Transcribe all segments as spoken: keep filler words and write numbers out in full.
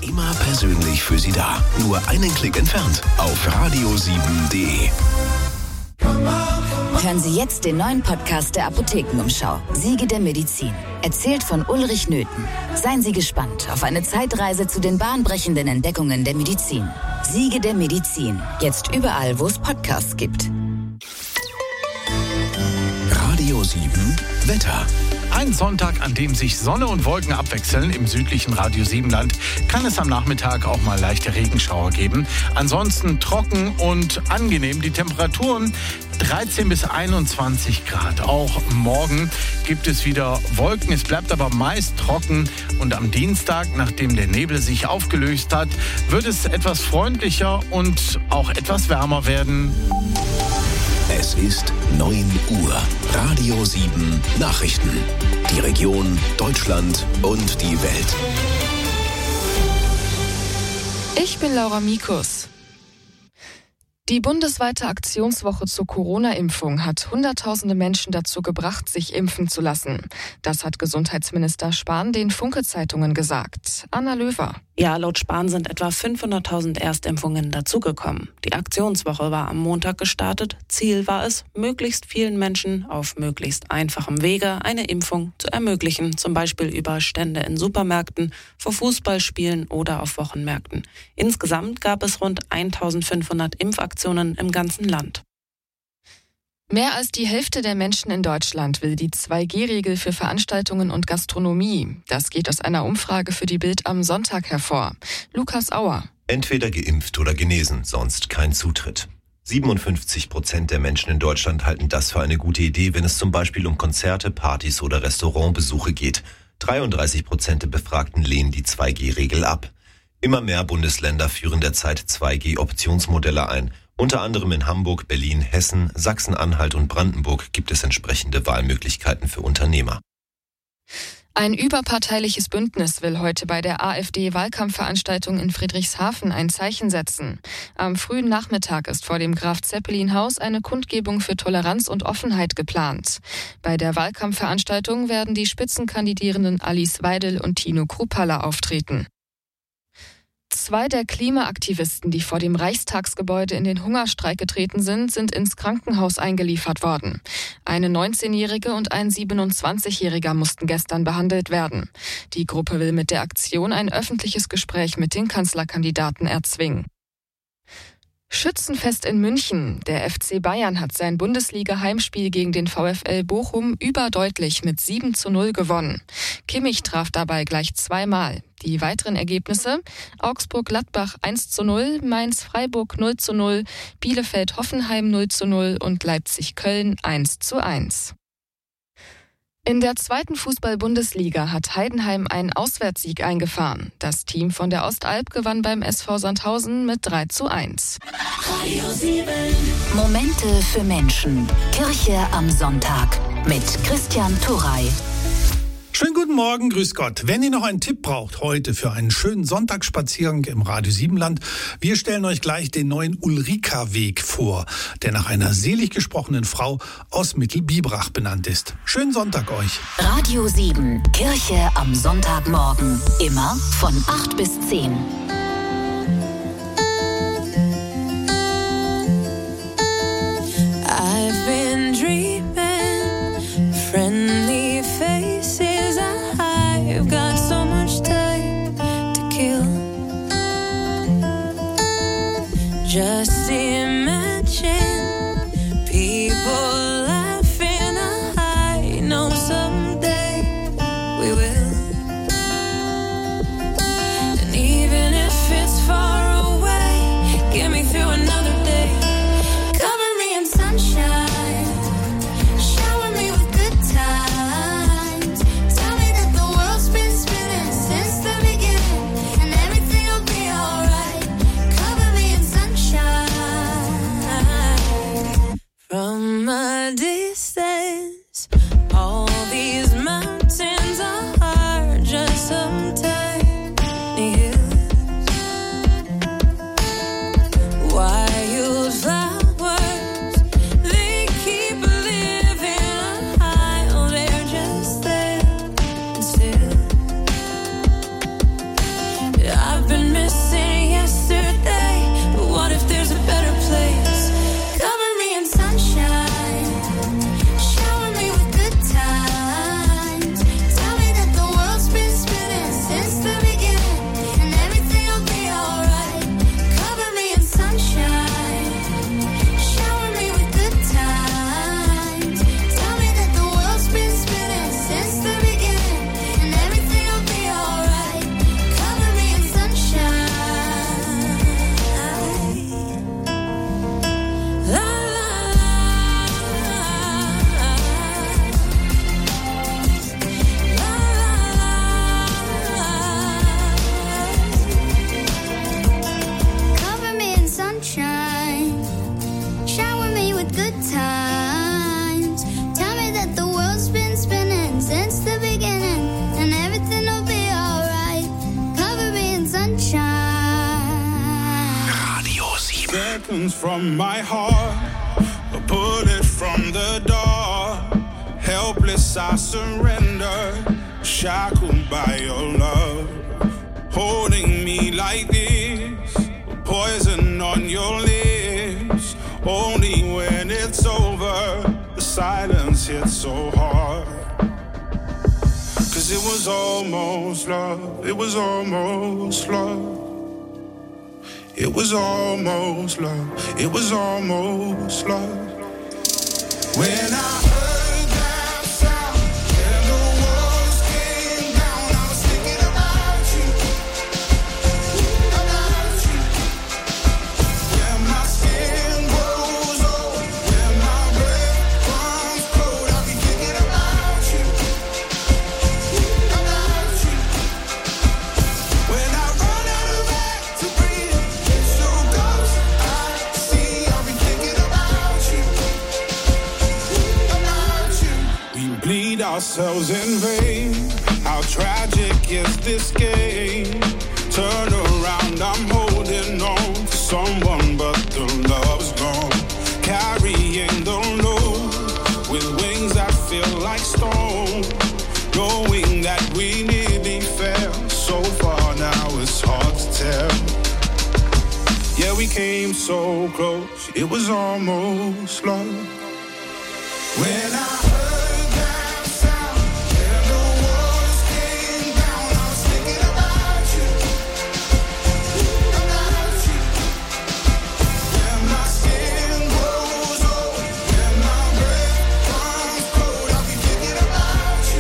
Immer persönlich für Sie da. Nur einen Klick entfernt auf radio sieben punkt de. Hören Sie jetzt den neuen Podcast der Apothekenumschau. Siege der Medizin. Erzählt von Ulrich Nöthen. Seien Sie gespannt auf eine Zeitreise zu den bahnbrechenden Entdeckungen der Medizin. Siege der Medizin. Jetzt überall, wo es Podcasts gibt. Radio sieben Wetter. Ein Sonntag, an dem sich Sonne und Wolken abwechseln. Im südlichen Radio sieben Land kann es am Nachmittag auch mal leichte Regenschauer geben. Ansonsten trocken und angenehm. Die Temperaturen dreizehn bis einundzwanzig Grad. Auch morgen gibt es wieder Wolken. Es bleibt aber meist trocken. Und am Dienstag, nachdem der Nebel sich aufgelöst hat, wird es etwas freundlicher und auch etwas wärmer werden. Es ist neun Uhr. Radio sieben Nachrichten. Die Region, Deutschland und die Welt. Ich bin Laura Mikus. Die bundesweite Aktionswoche zur Corona-Impfung hat Hunderttausende Menschen dazu gebracht, sich impfen zu lassen. Das hat Gesundheitsminister Spahn den Funke-Zeitungen gesagt. Anna Löwer. Ja, laut Spahn sind etwa fünfhunderttausend Erstimpfungen dazugekommen. Die Aktionswoche war am Montag gestartet. Ziel war es, möglichst vielen Menschen auf möglichst einfachem Wege eine Impfung zu ermöglichen, zum Beispiel über Stände in Supermärkten, vor Fußballspielen oder auf Wochenmärkten. Insgesamt gab es rund eintausendfünfhundert Impfaktionen im ganzen Land. Mehr als die Hälfte der Menschen in Deutschland will die zwei G Regel für Veranstaltungen und Gastronomie. Das geht aus einer Umfrage für die Bild am Sonntag hervor. Lukas Auer. Entweder geimpft oder genesen, sonst kein Zutritt. siebenundfünfzig Prozent der Menschen in Deutschland halten das für eine gute Idee, wenn es zum Beispiel um Konzerte, Partys oder Restaurantbesuche geht. dreiunddreißig Prozent der Befragten lehnen die zwei G Regel ab. Immer mehr Bundesländer führen derzeit zwei G Optionsmodelle ein. Unter anderem in Hamburg, Berlin, Hessen, Sachsen-Anhalt und Brandenburg gibt es entsprechende Wahlmöglichkeiten für Unternehmer. Ein überparteiliches Bündnis will heute bei der AfD-Wahlkampfveranstaltung in Friedrichshafen ein Zeichen setzen. Am frühen Nachmittag ist vor dem Graf-Zeppelin-Haus eine Kundgebung für Toleranz und Offenheit geplant. Bei der Wahlkampfveranstaltung werden die Spitzenkandidierenden Alice Weidel und Tino Kruppalla auftreten. Zwei der Klimaaktivisten, die vor dem Reichstagsgebäude in den Hungerstreik getreten sind, sind ins Krankenhaus eingeliefert worden. Eine neunzehnjährige und ein siebenundzwanzigjähriger mussten gestern behandelt werden. Die Gruppe will mit der Aktion ein öffentliches Gespräch mit den Kanzlerkandidaten erzwingen. Schützenfest in München. Der F C Bayern hat sein Bundesliga-Heimspiel gegen den VfL Bochum überdeutlich mit sieben zu null gewonnen. Kimmich traf dabei gleich zweimal. Die weiteren Ergebnisse: Augsburg-Gladbach eins zu null, Mainz-Freiburg null zu null, Bielefeld-Hoffenheim null zu null und Leipzig-Köln eins zu eins. In der zweiten Fußball-Bundesliga hat Heidenheim einen Auswärtssieg eingefahren. Das Team von der Ostalb gewann beim S V Sandhausen mit drei zu eins. Momente für Menschen. Kirche am Sonntag mit Christian Turrey. Schönen guten Morgen, grüß Gott. Wenn ihr noch einen Tipp braucht heute für einen schönen Sonntagsspaziergang im Radio sieben Land, wir stellen euch gleich den neuen Ulrika-Weg vor, der nach einer selig gesprochenen Frau aus Mittelbibrach benannt ist. Schönen Sonntag euch. Radio sieben, Kirche am Sonntagmorgen. Immer von acht bis zehn. I've been dreaming, friendly faces. I've got so much time to kill. Just imagine people laughing. I know someday we will. And even if it's far away, get me through another day. Cover me in sunshine, shower me with good times. Tell me that the world's been spinning since the beginning, and everything will be alright. Cover me in sunshine. this city yesterday, but what if there's a better place? Cover me in sunshine, shower me with good times. Tell me that the world's been spinning since the beginning, and everything will be alright. Cover me in sunshine, shower me with good times. Tell me that the world's been spinning since the beginning, and everything will be alright. Cover me in sunshine. La la Cover me in sunshine, shower me with good times. Tell me that the world's been spinning since the beginning, and everything will be alright. Cover me in sunshine. Radio sieben. Seconds from my heart, a bullet from the door. Helpless, I surrender, shackled by your love. Holding me like this, poison on your lips. Only when it's over, the silence hits so hard. Cause it was almost love, it was almost love. It was almost love, it was almost love. When I heard that sound, and the walls came down, I was thinking about you, about you. When my skin grows old, when my breath runs cold, I'll be thinking about you, about you. When I run out of air to breathe, it's so close, I see, I'll be thinking about you, about you. We bleed ourselves in vain. How tragic is this game? Turn around, I'm holding on to someone, but the love's gone. Carrying the load with wings that feel like stone. Knowing that we nearly fell so far, now it's hard to tell. Yeah, we came so close, it was almost love. When I heard that sound, and the walls came down, I was thinking about you, about you. When my skin grows old, when my breath runs cold, I'll be thinking about you,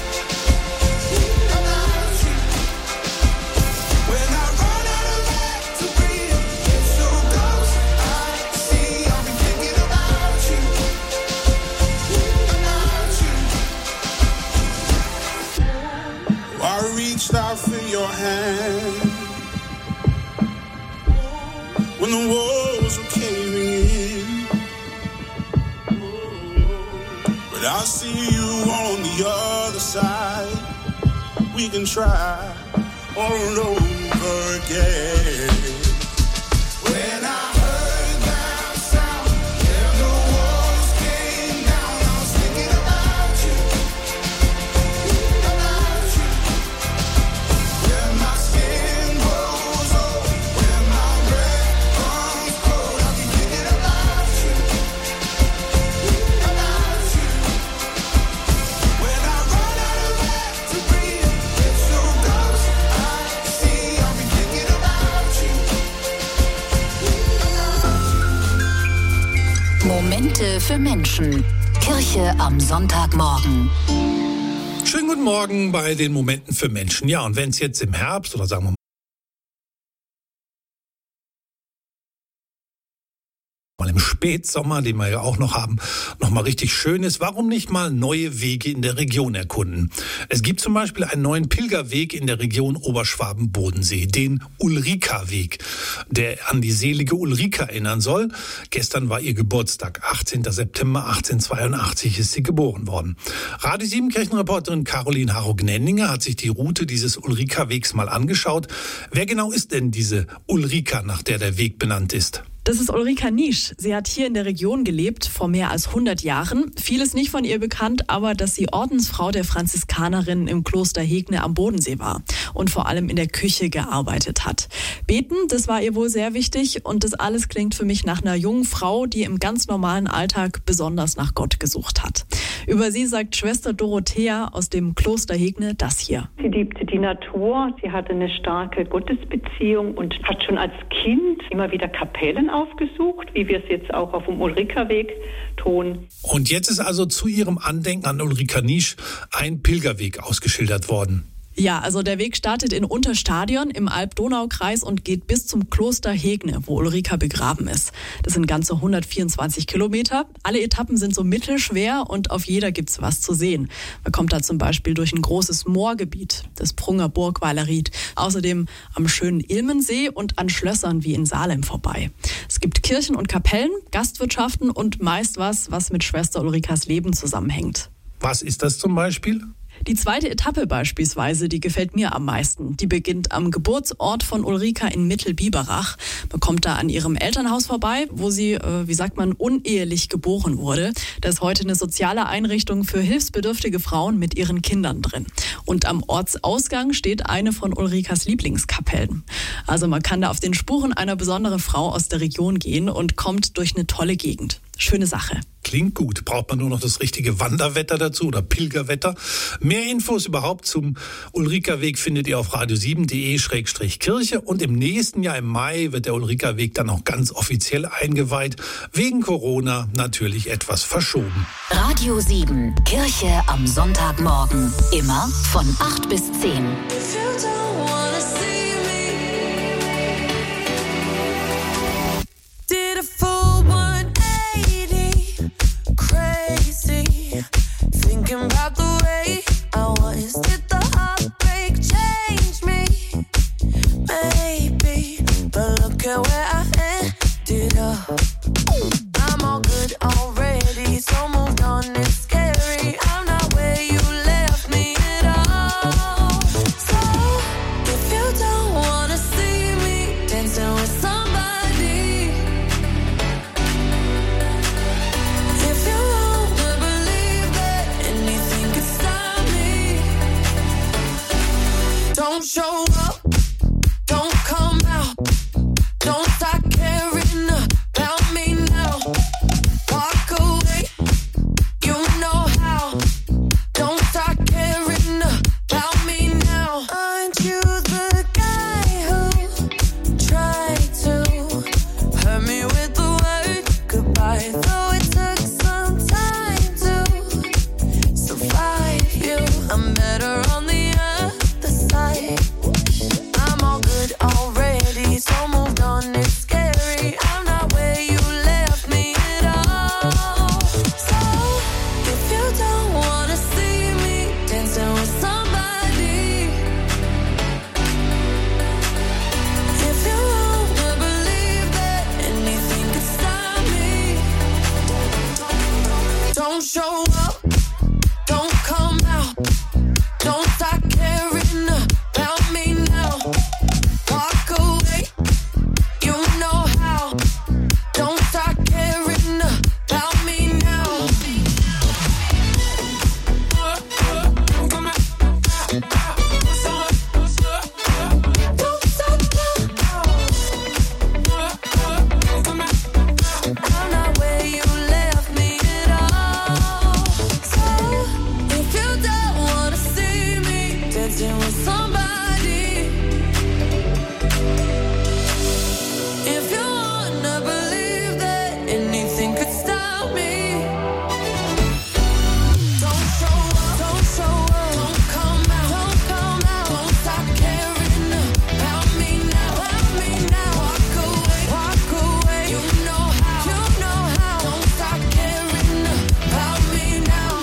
about you. When I run out of air to breathe, it's so close, I see, I'll be thinking about you, about you. I reached out for your hand when the walls were caving in, but I see you on the other side. We can try all over again. When I heard that sound, and the walls came down, I was thinking about you, about you. When my skin grows old, when my breath runs cold, I'll be thinking about you, about you. When I run out of air to breathe, it's so close, I see, I'll be thinking about you, Momente für Menschen. Kirche am Sonntagmorgen. Schönen guten Morgen bei den Momenten für Menschen. Ja, und wenn es jetzt im Herbst oder sagen wir mal im Spätsommer, den wir ja auch noch haben, noch mal richtig schön ist, warum nicht mal neue Wege in der Region erkunden? Es gibt zum Beispiel einen neuen Pilgerweg in der Region Oberschwaben-Bodensee, den Ulrika-Weg, der an die selige Ulrika erinnern soll. Gestern war ihr Geburtstag, achtzehnten September achtzehnhundertzweiundachtzig ist sie geboren worden. Radio sieben Kirchenreporterin Caroline Harro-Gnendinger hat sich die Route dieses Ulrika-Wegs mal angeschaut. Wer genau ist denn diese Ulrika, nach der der Weg benannt ist? Das ist Ulrika Nisch. Sie hat hier in der Region gelebt, vor mehr als hundert Jahren. Vieles nicht von ihr bekannt, aber dass sie Ordensfrau der Franziskanerinnen im Kloster Hegne am Bodensee war und vor allem in der Küche gearbeitet hat. Beten, das war ihr wohl sehr wichtig und das alles klingt für mich nach einer jungen Frau, die im ganz normalen Alltag besonders nach Gott gesucht hat. Über sie sagt Schwester Dorothea aus dem Kloster Hegne das hier. Sie liebte die Natur, sie hatte eine starke Gottesbeziehung und hat schon als Kind immer wieder Kapellen aufgesucht, wie wir es jetzt auch auf dem Ulrika-Weg tun. Und jetzt ist also zu ihrem Andenken an Ulrika Nisch ein Pilgerweg ausgeschildert worden. Ja, also der Weg startet in Unterstadion im Alb-Donau-Kreis und geht bis zum Kloster Hegne, wo Ulrika begraben ist. Das sind ganze hundertvierundzwanzig Kilometer. Alle Etappen sind so mittelschwer und auf jeder gibt's was zu sehen. Man kommt da zum Beispiel durch ein großes Moorgebiet, das Prunger Burgweiler Ried. Außerdem am schönen Ilmensee und an Schlössern wie in Salem vorbei. Es gibt Kirchen und Kapellen, Gastwirtschaften und meist was, was mit Schwester Ulrikas Leben zusammenhängt. Was ist das zum Beispiel? Die zweite Etappe beispielsweise, die gefällt mir am meisten. Die beginnt am Geburtsort von Ulrika in Mittelbiberach. Man kommt da an ihrem Elternhaus vorbei, wo sie, äh, wie sagt man, unehelich geboren wurde. Da ist heute eine soziale Einrichtung für hilfsbedürftige Frauen mit ihren Kindern drin. Und am Ortsausgang steht eine von Ulrikas Lieblingskapellen. Also man kann da auf den Spuren einer besonderen Frau aus der Region gehen und kommt durch eine tolle Gegend. Schöne Sache. Klingt gut. Braucht man nur noch das richtige Wanderwetter dazu oder Pilgerwetter. Mehr Infos überhaupt zum Ulrika-Weg findet ihr auf radio sieben punkt de Schrägstrich Kirche. Und im nächsten Jahr im Mai wird der Ulrika-Weg dann auch ganz offiziell eingeweiht. Wegen Corona natürlich etwas verschoben. Radio sieben, Kirche am Sonntagmorgen. Immer von acht bis zehn. Did a full one eighty, crazy, thinking about the way I was. Did the heartbreak change me? Maybe, but look at where I ended up. I'm all good already, so moved on, it's scary. I'm not where you left me at all. So, if you don't wanna see me dancing with somebody, if you wanna believe that anything could stop me, don't show up, don't come out, don't start caring about me now. Walk away, you know how. Don't start caring about me now. Aren't you the guy who tried to hurt me with the word goodbye? Though it took some time to survive you, I'm better on the other side. I'm all good already, so moved on, it's scary. I'm not where you left me at all. So, if you don't wanna see me dancing with somebody, if you wanna believe that anything could stop me, don't show up, don't come out, don't start caring about me now. Walk away, you know how. Don't start caring about me now. Don't stop now. I'm not where you left me at all. So, if you don't wanna see me dancing with somebody, if you wanna believe that anything could stop me, don't show up, don't show up, don't come out, don't come out, don't stop caring about me now, about me now. Walk away, walk away, you know how, you know how. Don't stop caring about me now.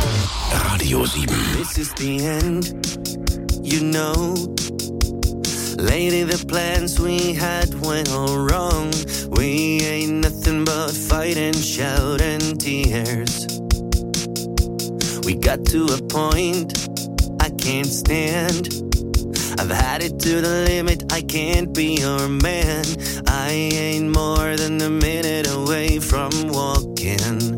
Radio sieben. This is the end, you know. Lately the plans we had went all wrong. We ain't nothing but fight and shout and tears. We got to a point I can't stand. I've had it to the limit, I can't be your man. I ain't more than a minute away from walking.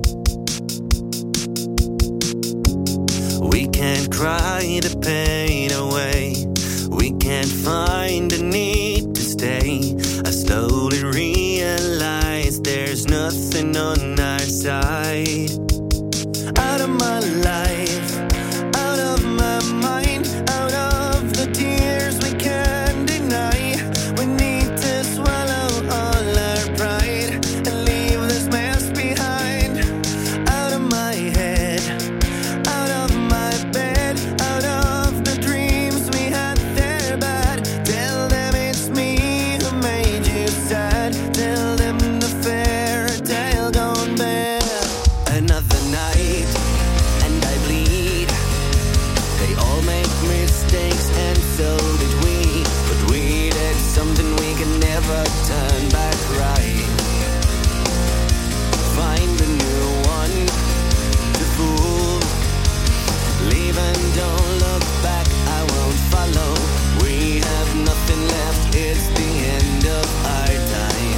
We can't cry the pain away. We can't find the need to stay. I slowly realize there's nothing on our side. Out of my life, out of my mind, out of the tears we can't deny. We need to swallow all our pride and leave this mess behind. Out of my head, out of my bed, out of the dreams we had, they're bad. Tell them it's me who made you sad. Tell them the fairy tale gone bad. Another night and I bleed. They all make mistakes and so did we. But we did something we can never turn back right. Find a new one to fool. Leave and don't look back, I won't follow. We have nothing left, it's the end of our time.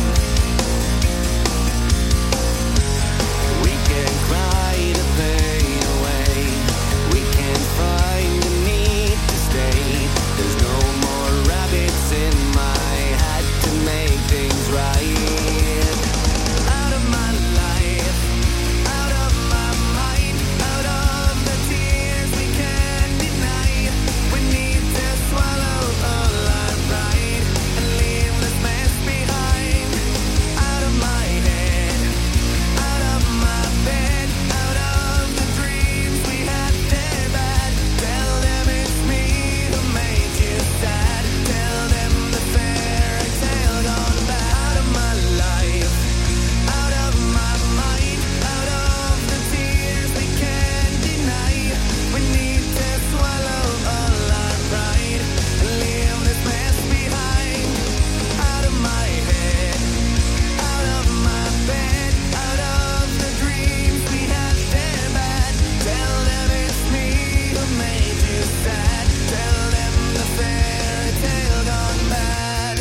We can cry the pain away. We can find the need to stay. There's no more rabbits in my hat to make things right. Out of my life, out of my mind, out of the tears we can't deny. We need to swallow all our pride and leave this mess behind. Out of my head, out of my bed, out of the dreams we had, they're bad. Tell them it's me who made you sad. Tell them the fairy tale gone bad. Out of my life, out of my mind, out of the tears we can't deny. We need to swallow all our pride and leave this mess behind. Out of my head, out of my bed, out of the dreams we had, they're bad. Tell them it's me who made you sad. Tell them the fairy tale gone bad.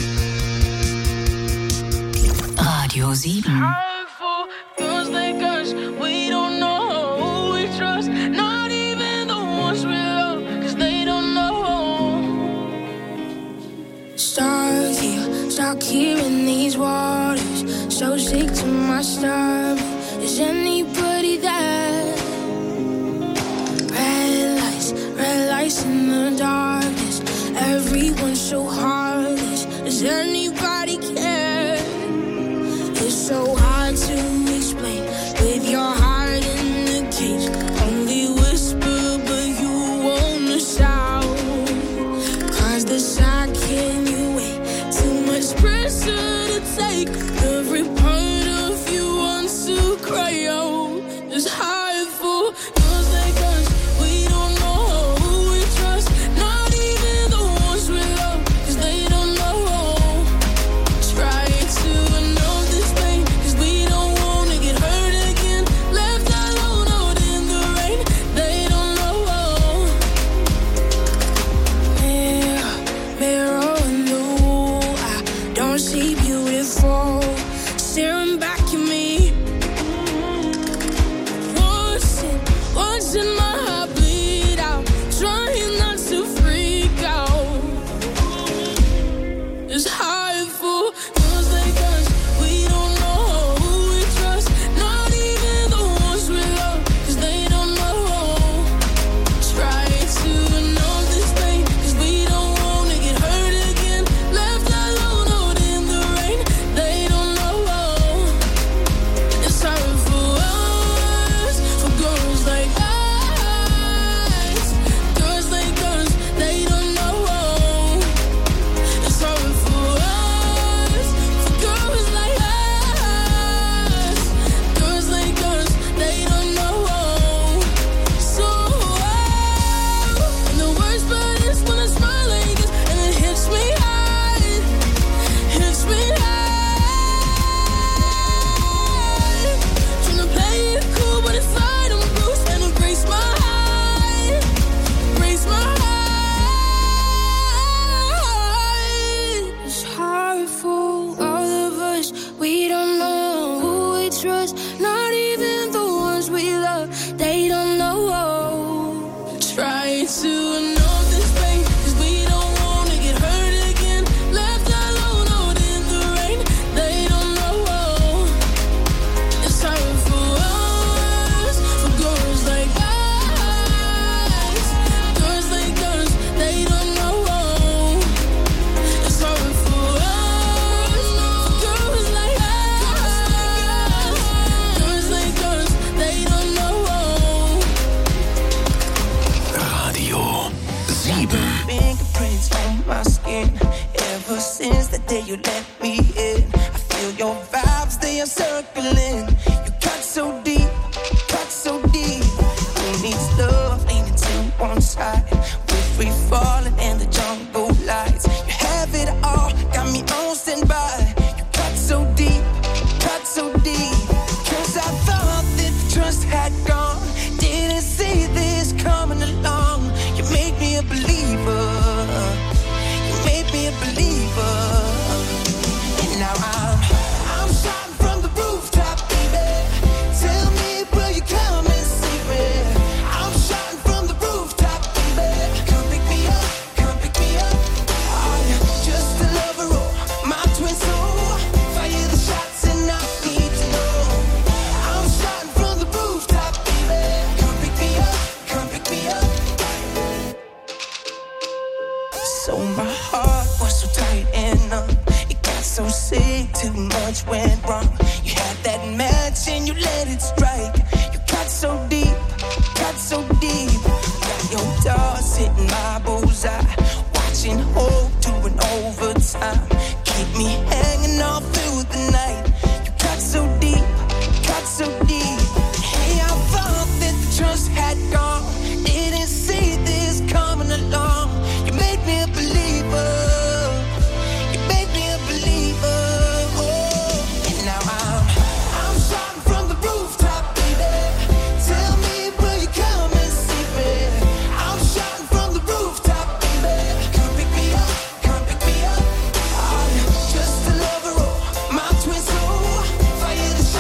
Radio sieben. Powerful, feels like us. We don't know who we trust. Not even the ones we love, cause they don't know. Stuck here, stuck here in these waters. So sick to my stomach. Is anybody there? Red lights, red lights in the darkness. Everyone's so heartless. Does anybody care? It's so hard to explain with your heart in the cage. Only whisper, but you wanna shout. Cause the sound can you wait? Too much pressure to take. Every part of you wants to cry out. It's hard for those like us. We don't know who we trust. Not even the ones we love, cause they don't know. you let me in. I feel your vibes, they are circling. You cut so deep, cut so deep. Who needs love leaning to one side? We're free falling in the jungle lights. You have it all, got me on standby. You cut so deep, cut so deep. Cause I thought that the trust had gone. Didn't see this coming along. You made me a believer. You made me a believer. And now I'm, I'm shouting from the rooftop, baby. Tell me, will you come and see me? I'm shouting from the rooftop, baby. Come pick me up, come pick me up. Are you just a lover or my twin soul? Fire the shots and I need to know. I'm shouting from the rooftop, baby. Come pick me up, come pick me up. So my heart was so tight and numb. It got so sick, too much went wrong. You had that match and you let it strike. You cut so deep, cut so deep. Got your doors hitting my bullseye. Watching hope doing overtime. Keep me hanging all through the night. You cut so deep, cut so deep. Hey, I thought that the trust had gone. Didn't see this coming along. You made me a believer. You made me a believer. Oh, and now I'm, I'm shouting from the rooftop, baby. Tell me, will you come and see me? I'm shouting from the rooftop, baby. Come pick me up, come pick me up. Are you just a lover or my twin soul? Fire the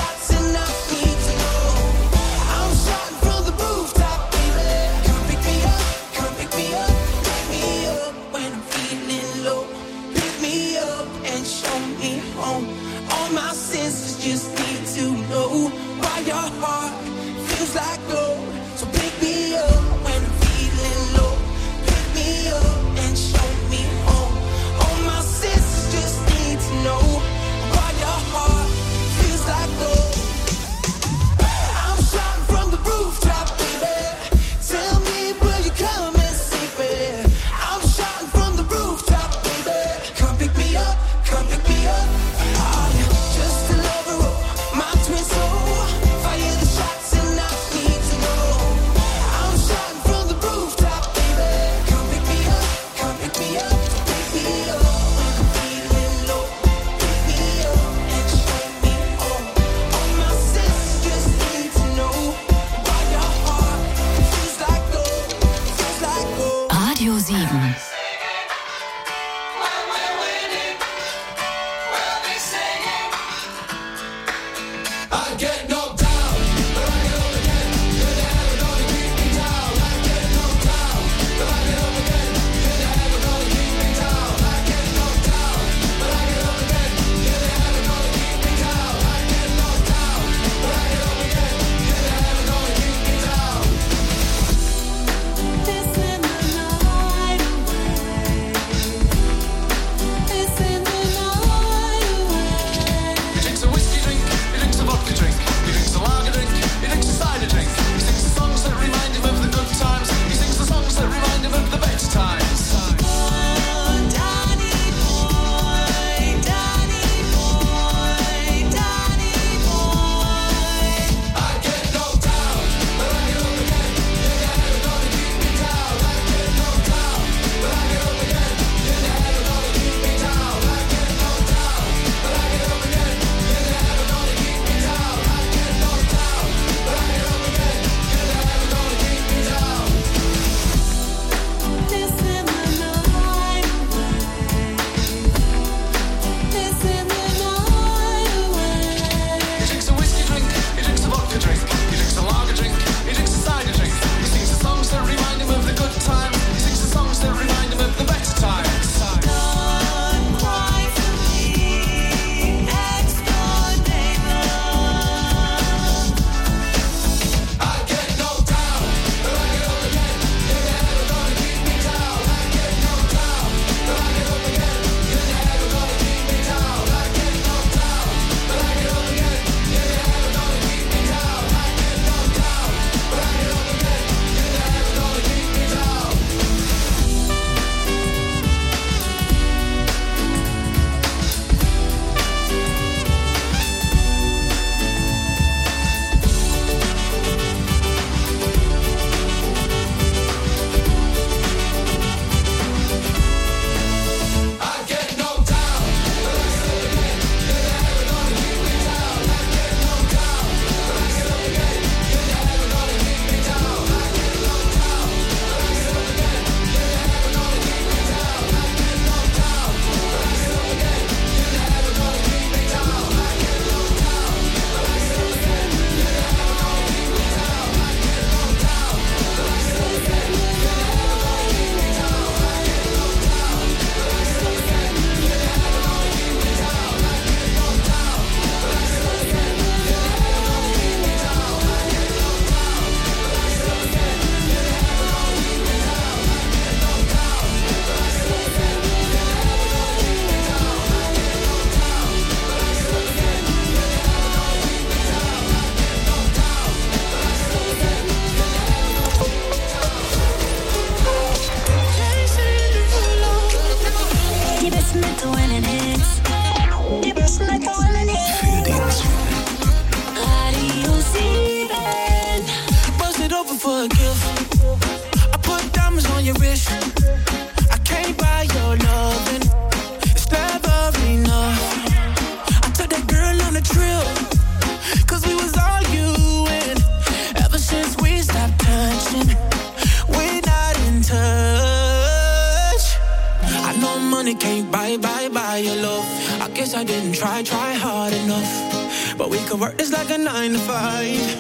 wish. I can't buy your loving. It's never enough. I took that girl on a trip, cause we was arguing. Ever since we stopped touching, we're not in touch. I know money can't buy, buy, buy your love. I guess I didn't try, try hard enough. But we could work this like a nine to five.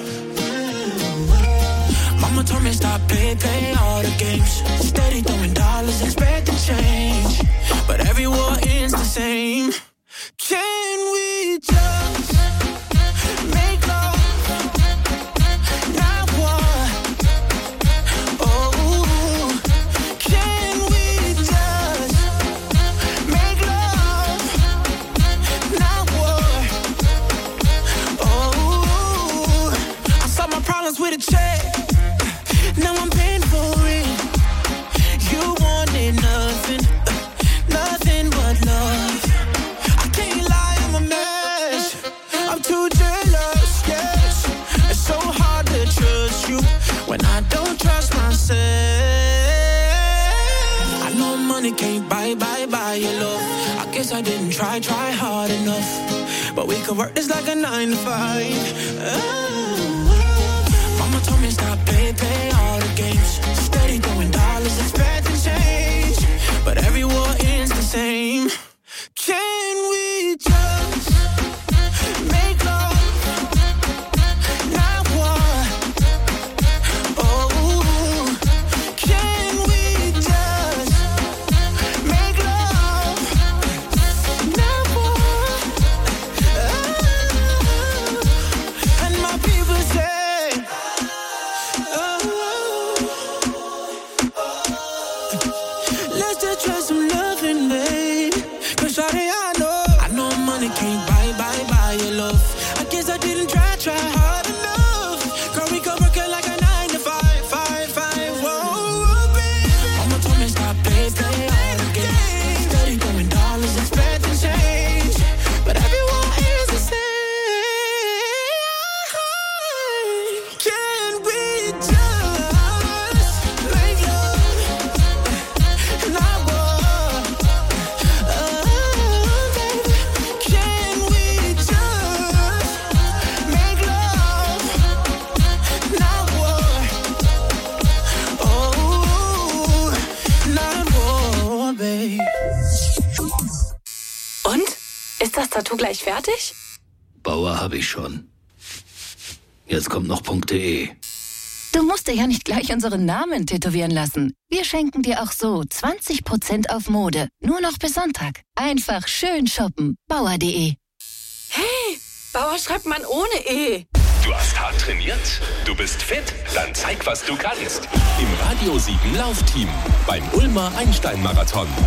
Mama told me stop, play, play all the games. Steady throwing dollars, expecting change. But every war ends the same. Can we just make love, not war? Oh, can we just make love, not war? Oh, I solved my problems with a check. Now I'm paying for it. You wanted nothing, nothing but love. I can't lie, I'm a mess. I'm too jealous, yes. It's so hard to trust you when I don't trust myself. I know money can't buy, buy, buy your love. I guess I didn't try, try hard enough. But we could work this like a nine to five. Oh. Mama told me stop, play, play all the games. Steady throwing dollars, expecting change. But every war ends the same. Can we just make love, not war? Oh, can we just make love, not war? Oh, and my people say, let's just try some loving, babe. Cause shawty, I know, I know money can't buy, buy, buy your love. I guess I didn't try, try hard enough. Girl, we could work it like a nine to five, five, five. Whoa, baby. Mama told me stop, play, play all the games. Steady throwing dollars, expecting change. But everyone is the same. Can we just make love, not war? Oh, baby. Can we just make love, not war? Oh, not war, babe. Und? Ist das Tattoo gleich fertig? Bauer habe ich schon. Jetzt kommt noch .de. Du musst dir ja nicht gleich unseren Namen tätowieren lassen. Wir schenken dir auch so zwanzig Prozent auf Mode. Nur noch bis Sonntag. Einfach schön shoppen. Bauer punkt de. Hey, Bauer schreibt man ohne E. Du hast hart trainiert? Du bist fit? Dann zeig, was du kannst. Im Radio sieben Laufteam beim Ulmer Einstein-Marathon.